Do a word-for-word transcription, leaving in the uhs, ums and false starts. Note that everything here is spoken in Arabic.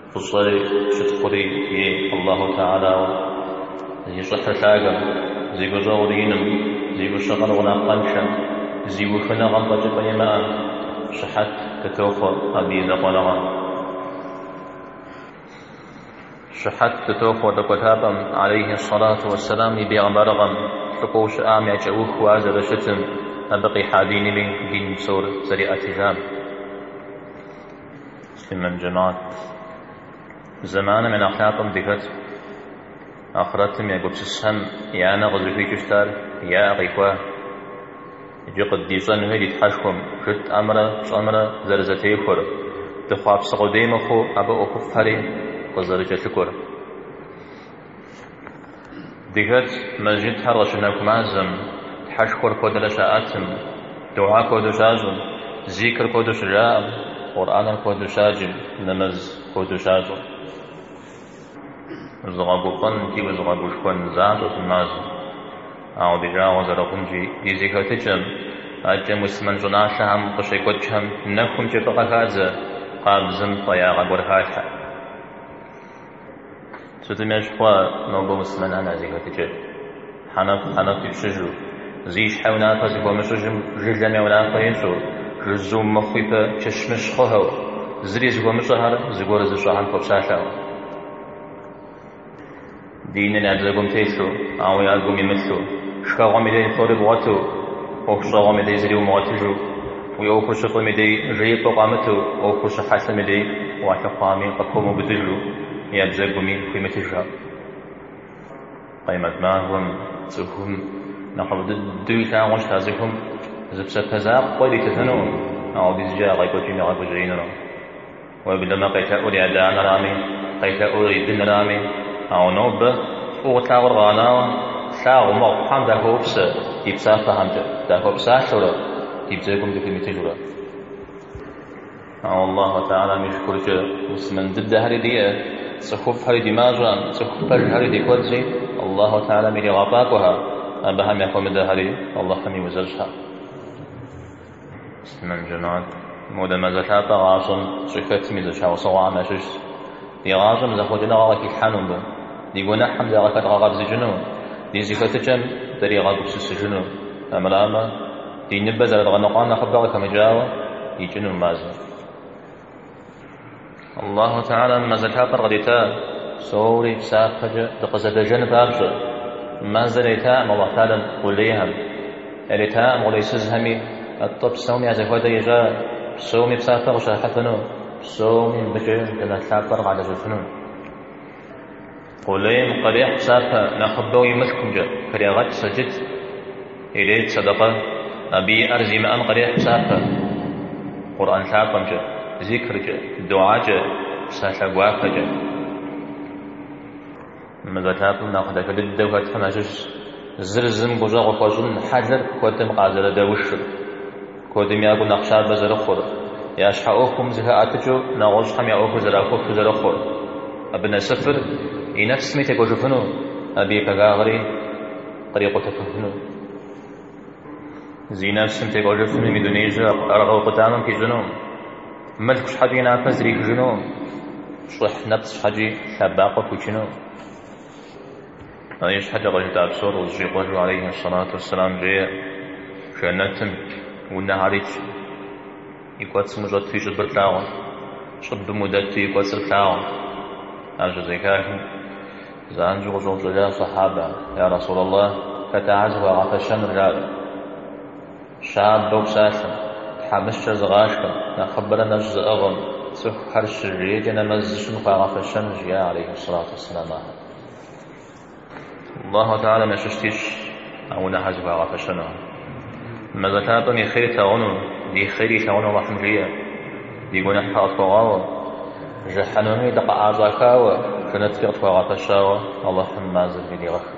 فصلي شتخري في الله تعالى زي صحر ثاقم زي بزور دينم زي بشغل غنا قنشا زي بخنا غنطة قيمان شحت تتوفر أبي ذقلغا شحت تتوفر دقتابم عليه الصلاة والسلام بيغمرغم فقوش آمع جوخ وازر شتم أبقي حادين لي دين سور زريعة جام مسلم جماعت زمان من أخلاقهم ذكرت آخرتهم يقول سسهم يا أنا غزوكي كشتار يا أغيكوا يجي قديسان هيدي تحشكم شت أمر صمر زرزتي خور تخواب سقودي مخو أبا أخفري قزرجة شكور ذكرت مسجد حرشناكم عزم تحشكور كود لشاءاتم دعاء كود شاجم ذكر كود شجاع قرآن كود شاجم نمز كود شاجم زغابوقن كي وزغابوشكن زعجة الناس أو بجاوز رقمجي يزيكا تجم أجم وسمن جناشا هم قشيكوتشم نكم جبقى هذا قابزم طياغا برهاشا ستميش خوا نوبو مسمن أنا زيكا تجم حنف حنف يبشجو زيش حوناتا زيكو مشجم جلجمي وناتا ينشو جزوم مخيطة چشمش خوهو زري زيكو مشهر زيكو رزشوهان فبشاشاو ديننا أبزاقهم تيسو أو يالقهم يمثو شكاغهم يدي طورب غاتو وكشاغهم يدي زريو مغاتجو ويوكو شقم يدي ريب وقامتو وكو شحاسم يدي واتقامي قكومو بدجلو يابزاقهم قيمة الجاب قيمة معهم تسوهم نقل دوي تاغوش تازيهم زبسا تزاق قولي تتنون أو بيزجا غيكو جيني غيكو جيننا وبدما قيتا أولي أدانا رامي قيتا أولي دن رامي أو نوب أو تاور غانا تاور مق حمد هوبس يبسا فهمت ده هوبسا شورا يبزاكم دفي متجورا أو الله تعالى مشكور جا مسلم ضد هذه دي سخوف هذه دماغا سخوف هذه دي كوزي الله تعالى ميري غاباكها أبهم يقوم ده هذه الله خمي وزرشها مسلم جنات مودا مزشاتا غاصم شكت مزشا وصوع ماشش دي غاصم زخوتنا غاكي الحانون بن دي قونا حمزة غاكات غاقب زجنون دي زكاتجم دري غاقب سسجنون أملاما دي نبزل الغنقان نخبرك مجاوة يجنون مازن الله تعالى مازلها قرغدتا سوري بسافج دقزة جنب أبشر مازلتا الله تعالى قوليهم التا مولي سزهمي الطب سومي عزيكودا يجا سومي بسافر وشاحفنو سومي بجي كما تلابر على جفنون قوليم قريح بسافة نخبو يمسكم جا كريغات سجد إليه صدقة أبي أرزي مأن قريح بسافة قرآن ثابم جا ذكر جا دعاء جا بسافة قوافة جا ماذا ثابم ناخدك للدوكة تماشش زرزم بجا وقوشن حجر كوتم قازل دوشر كودم ياغو نقشار بزر خور ياشحاوكم زها أتجو نغوش حم ياوكو زراكو زر خور ابن سفر ينفس ميتك وجفنو أبي كغاغري طريقة تفهنو زي نفس ميتك وجفنو ميدونيجا أرغو قتامم كي جنوم ملك شحاجي نافز ريك جنوم شح نفس حاجي ثباقة كوشنو أيش حاجة غجو تابسور وزجي قجو عليه الصلاة والسلام جاء شأنتم والنهاريش يقوات سمجات في جد برتلاوان شد بمدت يقوات سرتلاوان أجو زيكاكي زانجو غجو جدا صحابة يا رسول الله فتعزه وغفشان رجال شاب دوك ساسم حمش زغاشكا نخبرنا نجز أغم سخر الشريج نمزشن فغفشان جيا عليه الصلاة والسلام الله تعالى ما ششتيش أو نحج فغفشنه ماذا تابني خير تاغنو دي خيري تاغنو رحمجية دي قونا حقات فغاوة جحنوني دقا عزاكاوة كانت فيغت فغافشاوة الله حمازل بدي غفر